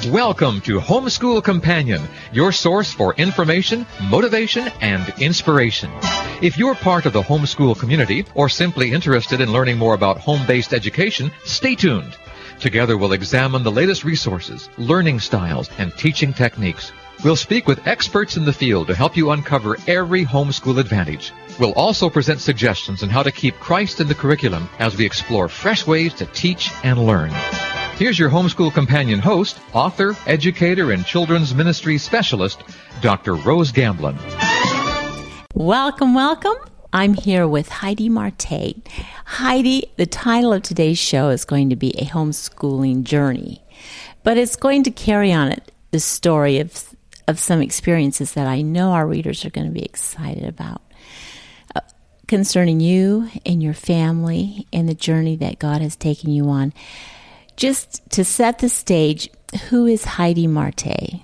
Welcome to Homeschool Companion, your source for information, motivation, and inspiration. If you're part of the homeschool community or simply interested in learning more about home-based education, stay tuned. Together we'll examine the latest resources, learning styles, and teaching techniques. We'll speak with experts in the field to help you uncover every homeschool advantage. We'll also present suggestions on how to keep Christ in the curriculum as we explore fresh ways to teach and learn. Here's your Homeschool Companion host, author, educator, and children's ministry specialist, Dr. Rose Gamblin. Welcome, welcome. I'm here with Heidi Marte. Heidi, the title of today's show is going to be A Homeschooling Journey, but it's going to carry on it the story of some experiences that I know our readers are going to be excited about concerning you and your family and the journey that God has taken you on. Just to set the stage, who is Heidi Marte?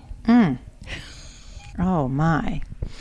Oh, my.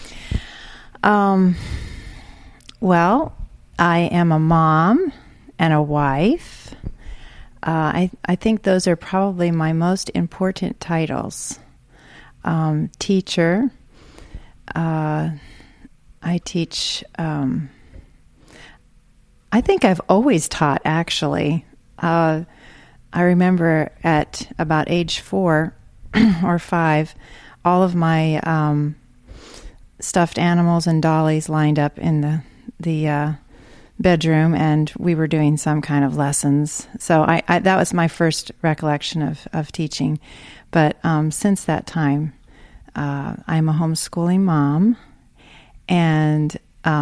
Well, I am a mom and a wife. I think those are probably my most important titles. Teacher. I teach. I think I've always taught, actually. I remember at about age 4 or 5, all of my stuffed animals and dollies lined up in the bedroom, and we were doing some kind of lessons. So I that was my first recollection of teaching. But since that time, I'm a homeschooling mom, and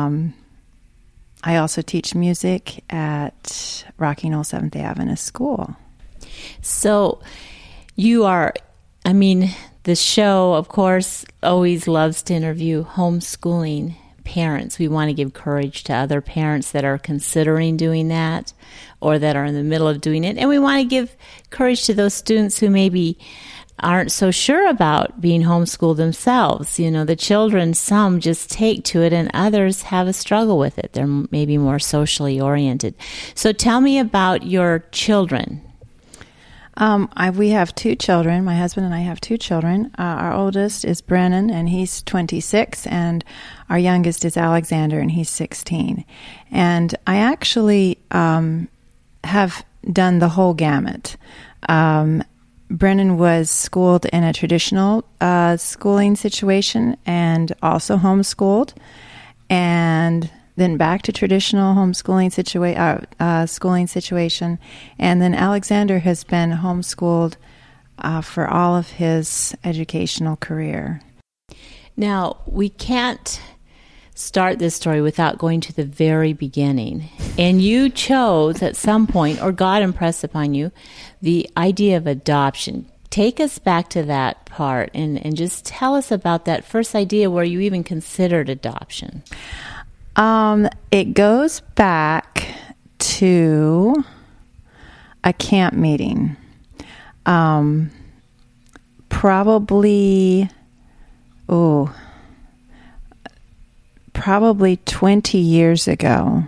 I also teach music at Rocky Knoll Seventh-day Adventist School. So you are, the show, of course, always loves to interview homeschooling parents. We want to give courage to other parents that are considering doing that or that are in the middle of doing it. And we want to give courage to those students who maybe aren't so sure about being homeschooled themselves. You know, the children, some just take to it and others have a struggle with it. They're maybe more socially oriented. So tell me about your children. We have 2 children. My husband and I have 2 children. Our oldest is Brennan, and he's 26, and our youngest is Alexander, and he's 16. And I actually have done the whole gamut. Brennan was schooled in a traditional schooling situation and also homeschooled, and then back to traditional homeschooling schooling situation. And then Alexander has been homeschooled for all of his educational career. Now, we can't start this story without going to the very beginning. And you chose at some point, or God impressed upon you, the idea of adoption. Take us back to that part and just tell us about that first idea where you even considered adoption. It goes back to a camp meeting. Probably 20 years ago.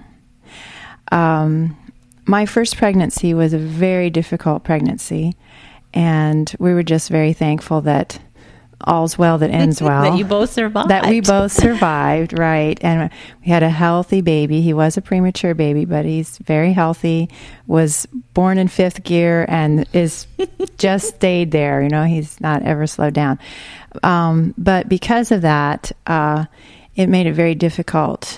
My first pregnancy was a very difficult pregnancy, and we were just very thankful that all's well that ends well. That you both survived. That we both survived, right. And we had a healthy baby. He was a premature baby, but he's very healthy, was born in 5th gear, and is just stayed there. You know, he's not ever slowed down. But because of that, it made it very difficult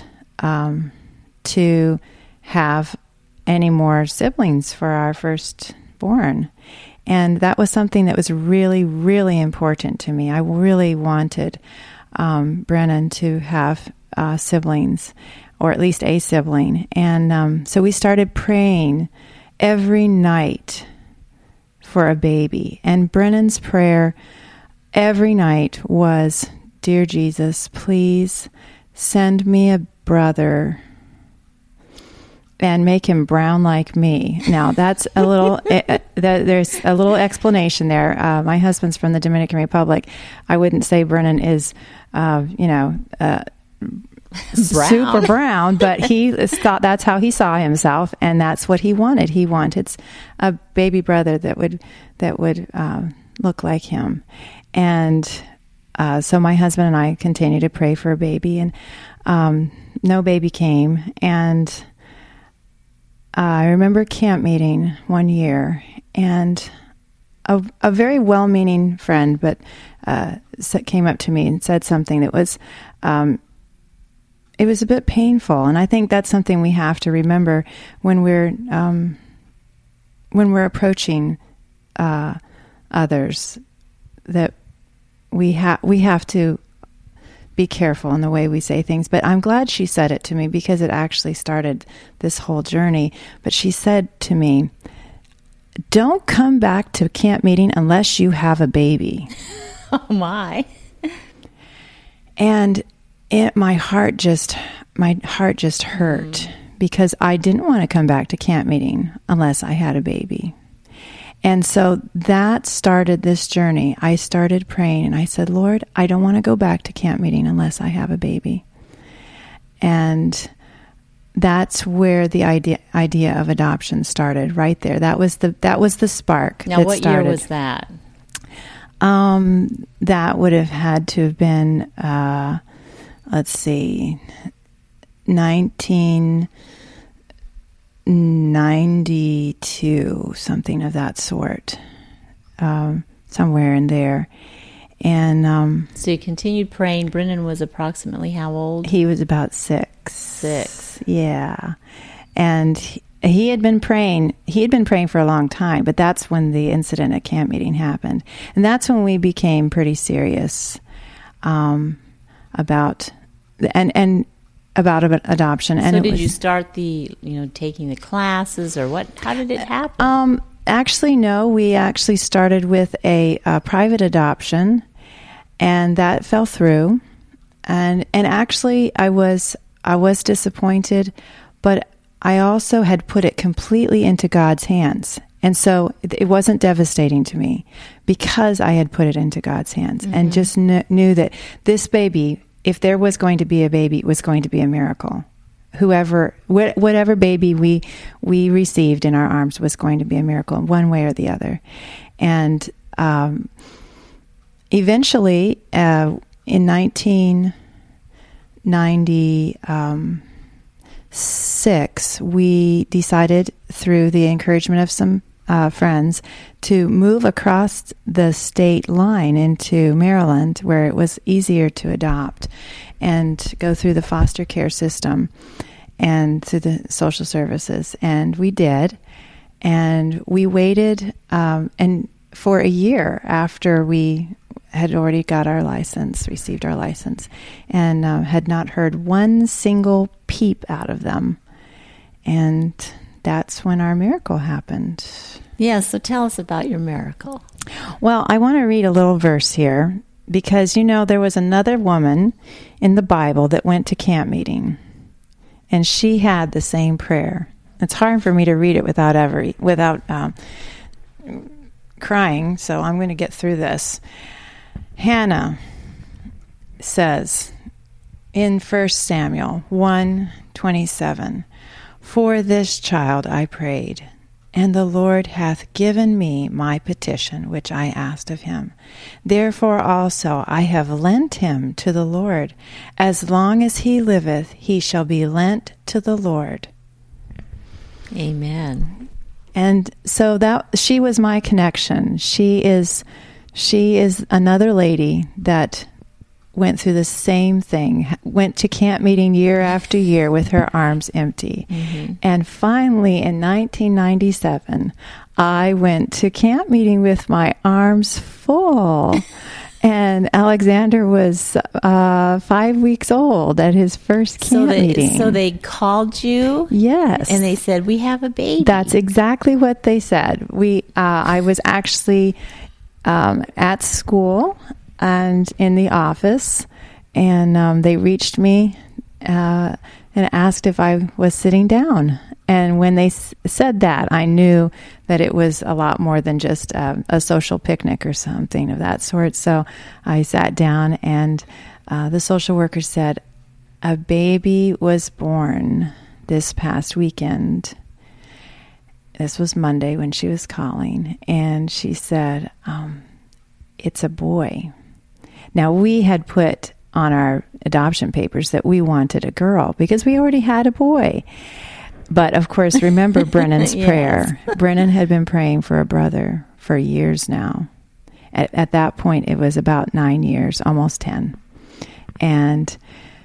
to have any more siblings for our firstborn. And that was something that was really, really important to me. I really wanted Brennan to have siblings, or at least a sibling. And so we started praying every night for a baby. And Brennan's prayer every night was, "Dear Jesus, please send me a brother and make him brown like me." Now, that's a little, there's a little explanation there. My husband's from the Dominican Republic. I wouldn't say Brennan is, super brown, but he thought that's how he saw himself, and that's what he wanted. He wanted a baby brother that would look like him. And so my husband and I continued to pray for a baby, and no baby came. And I remember camp meeting one year, and a very well-meaning friend, but came up to me and said something that was, it was a bit painful. And I think that's something we have to remember when we're approaching others, that we have to be careful in the way we say things. But I'm glad she said it to me, because it actually started this whole journey. But she said to me, "Don't come back to camp meeting unless you have a baby." Oh my. And my heart just hurt, because I didn't want to come back to camp meeting unless I had a baby. And so that started this journey. I started praying, and I said, "Lord, I don't want to go back to camp meeting unless I have a baby." And that's where the idea of adoption started, right there. That was the spark. Now, what year was that? That would have had to have been, let's see, 1992, something of that sort, somewhere in there. And so you continued praying. Brennan was approximately how old? He was about 6. 6. Yeah. And he had been praying. He had been praying for a long time, but that's when the incident at camp meeting happened. And that's when we became pretty serious about adoption. And so did you start taking the classes, or what? How did it happen? Actually, no. We actually started with a private adoption, and that fell through. And actually, I was disappointed, but I also had put it completely into God's hands. And so it wasn't devastating to me, because I had put it into God's hands, and just knew that this baby, if there was going to be a baby, it was going to be a miracle. Whatever baby we received in our arms was going to be a miracle, one way or the other. And eventually, in 1996, we decided, through the encouragement of some friends, to move across the state line into Maryland, where it was easier to adopt and go through the foster care system and through the social services. And we did. And we waited and for a year after we had already got our license, received our license, and had not heard one single peep out of them. And that's when our miracle happened. Yeah, so tell us about your miracle. Well, I want to read a little verse here, because, there was another woman in the Bible that went to camp meeting, and she had the same prayer. It's hard for me to read it without crying, so I'm going to get through this. Hannah says in 1 Samuel 1:27, "For this child I prayed, and the Lord hath given me my petition which I asked of him. Therefore also I have lent him to the Lord. As long as he liveth, he shall be lent to the Lord." Amen. And so that she was my connection. She is another lady that went through the same thing, went to camp meeting year after year with her arms empty. Mm-hmm. And finally, in 1997, I went to camp meeting with my arms full. And Alexander was 5 weeks old at his first camp meeting. So they called you? Yes. And they said, "We have a baby." That's exactly what they said. I was actually at school and in the office, and they reached me and asked if I was sitting down. And when they said that, I knew that it was a lot more than just a social picnic or something of that sort. So I sat down, and the social worker said, "A baby was born this past weekend." This was Monday when she was calling, and she said, it's a boy. Now, we had put on our adoption papers that we wanted a girl because we already had a boy. But, of course, remember Brennan's Yes. prayer. Brennan had been praying for a brother for years now. At that point, it was about 9 years, almost 10. And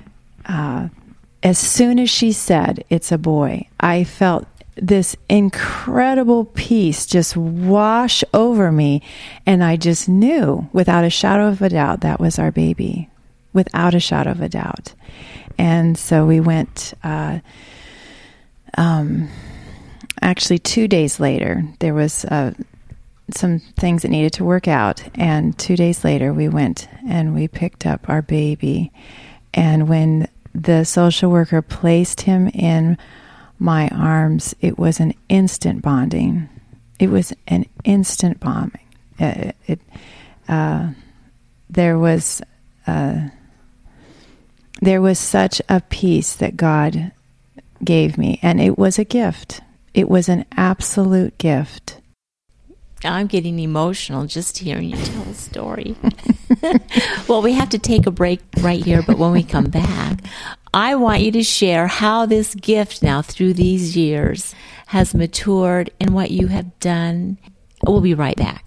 as soon as she said, it's a boy, I felt this incredible peace just wash over me. And I just knew without a shadow of a doubt that was our baby, without a shadow of a doubt. And so we went, actually 2 days later, there was some things that needed to work out. And 2 days later, we went and we picked up our baby. And when the social worker placed him in my arms, it was an instant bonding. It was an instant bonding. There was such a peace that God gave me, and it was a gift. It was an absolute gift. I'm getting emotional just hearing you tell the story. Well, we have to take a break right here, but when we come back, I want you to share how this gift now through these years has matured and what you have done. We'll be right back.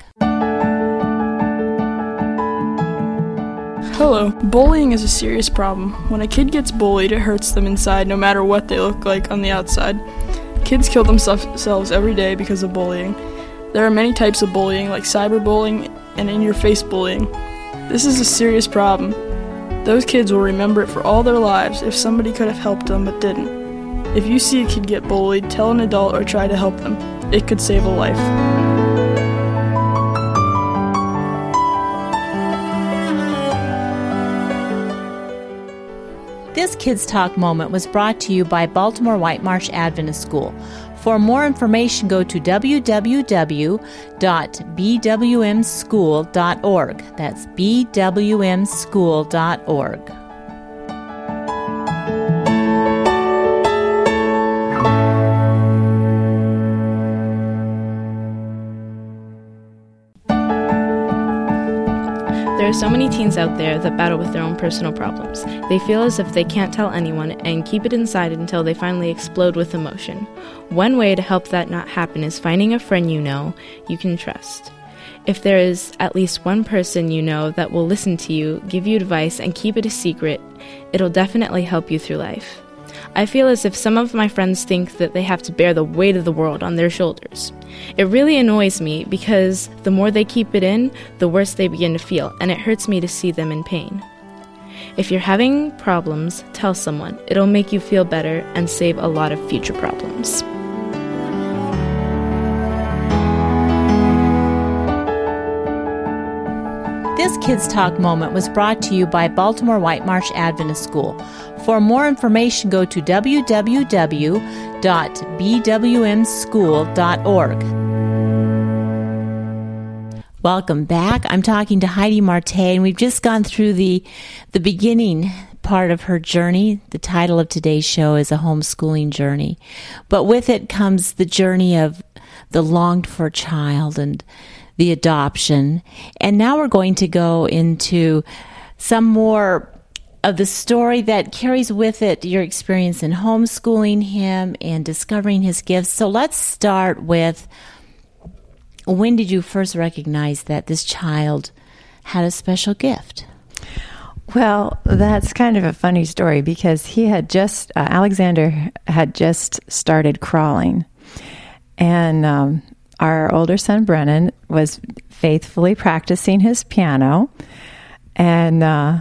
Hello. Bullying is a serious problem. When a kid gets bullied, it hurts them inside no matter what they look like on the outside. Kids kill themselves every day because of bullying. There are many types of bullying, like cyberbullying and in-your-face bullying. This is a serious problem. Those kids will remember it for all their lives if somebody could have helped them but didn't. If you see a kid get bullied, tell an adult or try to help them. It could save a life. This Kids Talk moment was brought to you by Baltimore White Marsh Adventist School. For more information, go to www.bwmschool.org. That's bwmschool.org. There are so many teens out there that battle with their own personal problems. They feel as if they can't tell anyone and keep it inside until they finally explode with emotion. One way to help that not happen is finding a friend you know you can trust. If there is at least one person you know that will listen to you, give you advice, and keep it a secret, it'll definitely help you through life. I feel as if some of my friends think that they have to bear the weight of the world on their shoulders. It really annoys me because the more they keep it in, the worse they begin to feel, and it hurts me to see them in pain. If you're having problems, tell someone. It'll make you feel better and save a lot of future problems. This Kids Talk moment was brought to you by Baltimore White Marsh Adventist School. For more information, go to www.bwmschool.org. Welcome back. I'm talking to Heidi Marte, and we've just gone through the beginning part of her journey. The title of today's show is A Homeschooling Journey. But with it comes the journey of the longed-for child and the adoption. And now we're going to go into some more of the story that carries with it your experience in homeschooling him and discovering his gifts. So let's start with, when did you first recognize that this child had a special gift? Well, that's kind of a funny story because he had just, Alexander had just started crawling. And our older son, Brennan, was faithfully practicing his piano. And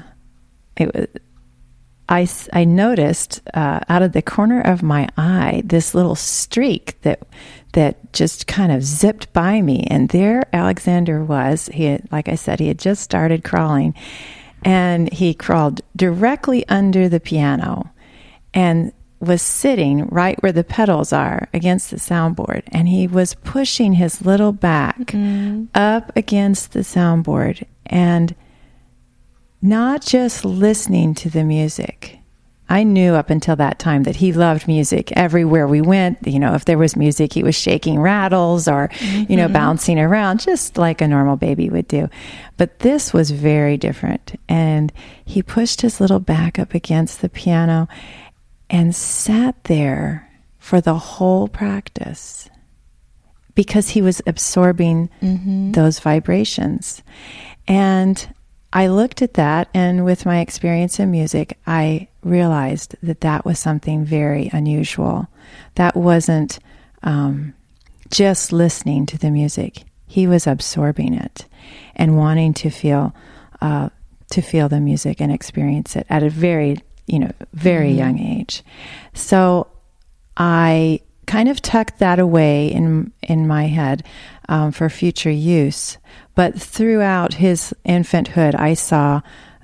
I noticed out of the corner of my eye this little streak that just kind of zipped by me, and there Alexander was. He had, like I said, he had just started crawling, and he crawled directly under the piano, and was sitting right where the pedals are against the soundboard, and he was pushing his little back up against the soundboard and not just listening to the music, I knew up until that time that he loved music. Everywhere we went, if there was music, he was shaking rattles or, bouncing around just like a normal baby would do. But this was very different. And he pushed his little back up against the piano and sat there for the whole practice because he was absorbing those vibrations. And I looked at that, and with my experience in music, I realized that was something very unusual. That wasn't just listening to the music. He was absorbing it and wanting to feel the music and experience it at a very young age. So I kind of tucked that away in my head for future use. But throughout his infanthood, I saw,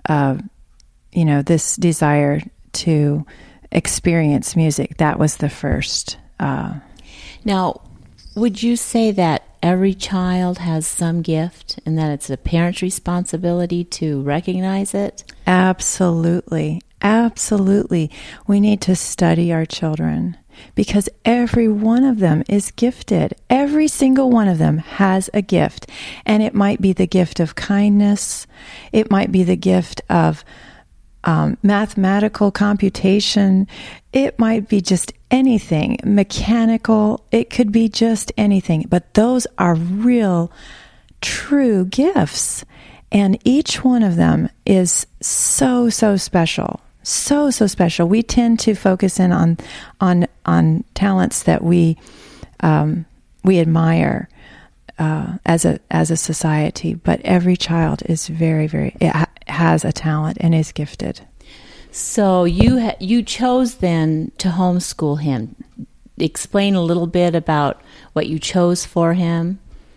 this desire to experience music. That was the first. Now, would you say that every child has some gift and that it's a parent's responsibility to recognize it? Absolutely. Absolutely. We need to study our children because every one of them is gifted. Every single one of them has a gift. And it might be the gift of kindness. It might be the gift of mathematical computation. It might be just anything, mechanical. It could be just anything. But those are real, true gifts. And each one of them is so special. So special. We tend to focus in on talents that we admire as a society, but every child is very has a talent and is gifted. So you chose then to homeschool him. Explain a little bit about what you chose for him.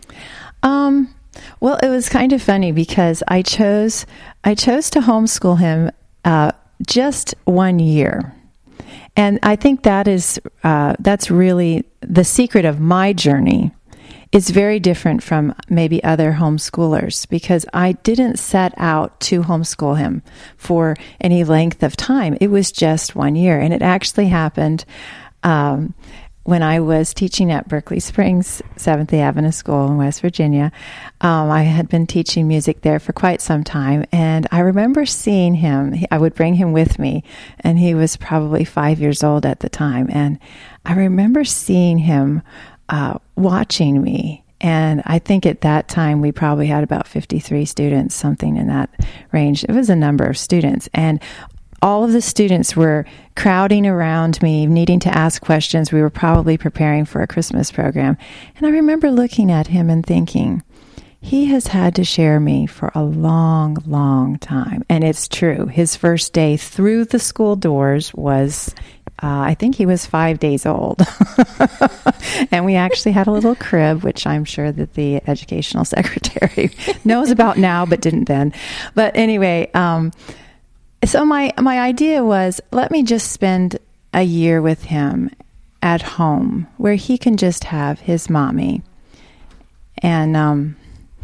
Well, it was kind of funny because I chose to homeschool him just 1 year. And I think that's really the secret of my journey. It's very different from maybe other homeschoolers because I didn't set out to homeschool him for any length of time. It was just 1 year. And it actually happened when I was teaching at Berkeley Springs Seventh-day Adventist School in West Virginia. I had been teaching music there for quite some time, and I remember seeing him. I would bring him with me, and he was probably 5 years old at the time. And I remember seeing him watching me. And I think at that time we probably had about 53 students, something in that range. It was a number of students. And all of the students were crowding around me, needing to ask questions. We were probably preparing for a Christmas program. And I remember looking at him and thinking, he has had to share me for a long time. And it's true. His first day through the school doors was, I think he was 5 days old. And we actually had a little crib, which I'm sure that the educational secretary knows about now, but didn't then. But anyway, so my idea was, let me just spend a year with him at home where he can just have his mommy and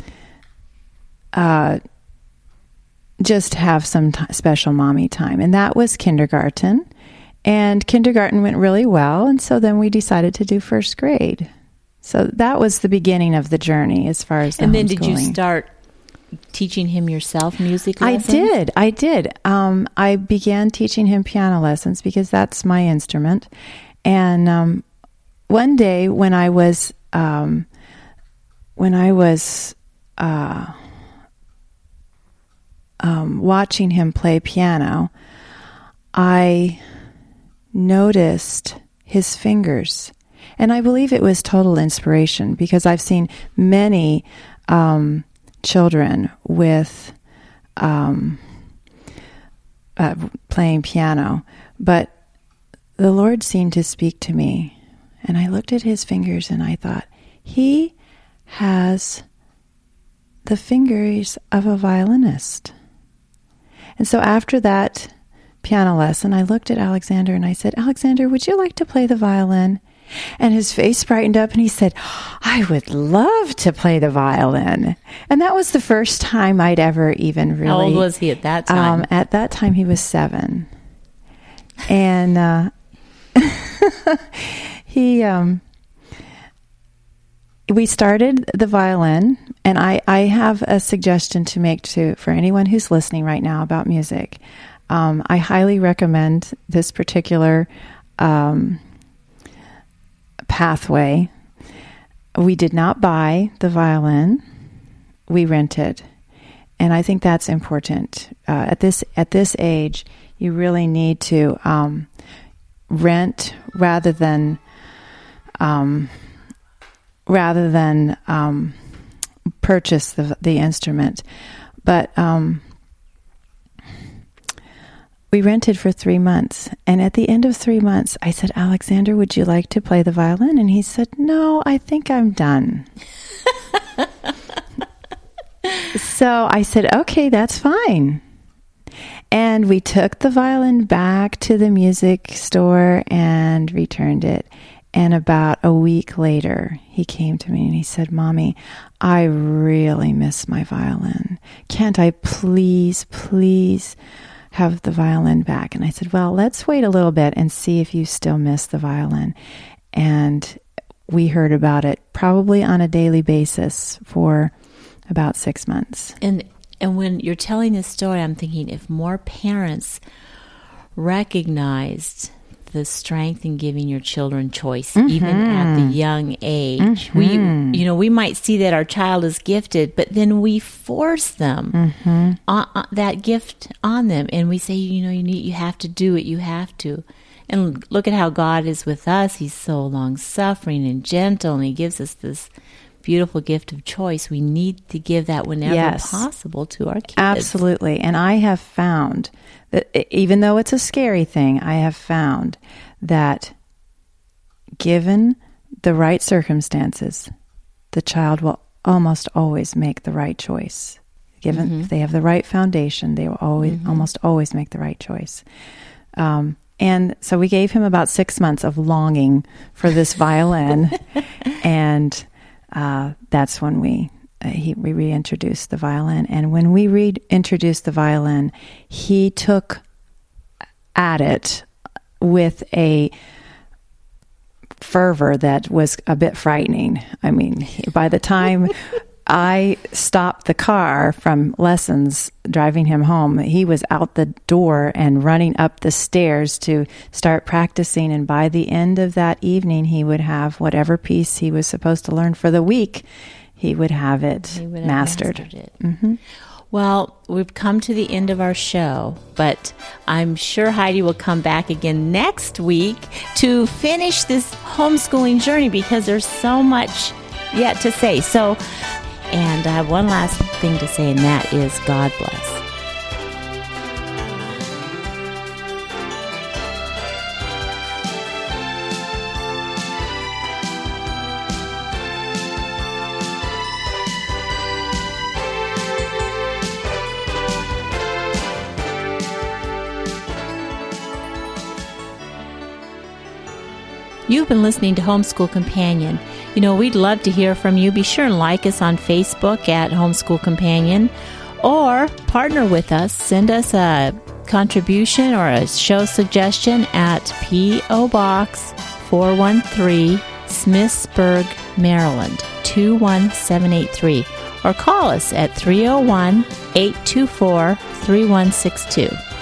just have some special mommy time. And that was kindergarten. And kindergarten went really well. And so then we decided to do first grade. So that was the beginning of the journey as far as the And then homeschooling. did you start teaching him yourself music lessons? I did. I began teaching him piano lessons because that's my instrument. And one day when I was watching him play piano, I noticed his fingers. And I believe it was total inspiration because I've seen many children with playing piano, but the Lord seemed to speak to me, and I looked at his fingers and I thought, he has the fingers of a violinist. And so after that piano lesson, I looked at Alexander and I said, Alexander, would you like to play the violin? And his face brightened up and he said, I would love to play the violin. And that was the first time I'd ever even really... How old was he at that time? At that time, he was 7. And we started the violin, and I have a suggestion to make for anyone who's listening right now about music. I highly recommend this particular pathway. We did not buy the violin; we rented, and I think that's important. At this age, you really need to rent rather than purchase the instrument. But we rented for 3 months. And at the end of 3 months, I said, Alexander, would you like to play the violin? And he said, no, I think I'm done. So I said, okay, that's fine. And we took the violin back to the music store and returned it. And about a week later, he came to me and he said, Mommy, I really miss my violin. Can't I please have the violin back? And I said, well, let's wait a little bit and see if you still miss the violin. And we heard about it probably on a daily basis for about 6 months. And when you're telling this story, I'm thinking if more parents recognized the strength in giving your children choice, even at the young age. We might see that our child is gifted, but then we force them that gift on them, and we say, you have to do it. You have to. And look at how God is with us. He's so long-suffering and gentle, and He gives us this beautiful gift of choice. We need to give that whenever possible to our kids. Absolutely. And I have found that even though it's a scary thing, I have found that given the right circumstances, the child will almost always make the right choice. Given if they have the right foundation, they will almost always make the right choice. And so we gave him about 6 months of longing for this violin, and that's when we reintroduced the violin. And when we reintroduced the violin, he took at it with a fervor that was a bit frightening. I mean, by the time I stopped the car from lessons driving him home, he was out the door and running up the stairs to start practicing. And by the end of that evening, he would have whatever piece he was supposed to learn for the week, he would have it mastered. It. Well, we've come to the end of our show, but I'm sure Heidi will come back again next week to finish this homeschooling journey, because there's so much yet to say. And I have one last thing to say, and that is God bless. You've been listening to Homeschool Companion. We'd love to hear from you. Be sure and like us on Facebook at Homeschool Companion, or partner with us. Send us a contribution or a show suggestion at P.O. Box 413, Smithsburg, Maryland, 21783, or call us at 301-824-3162.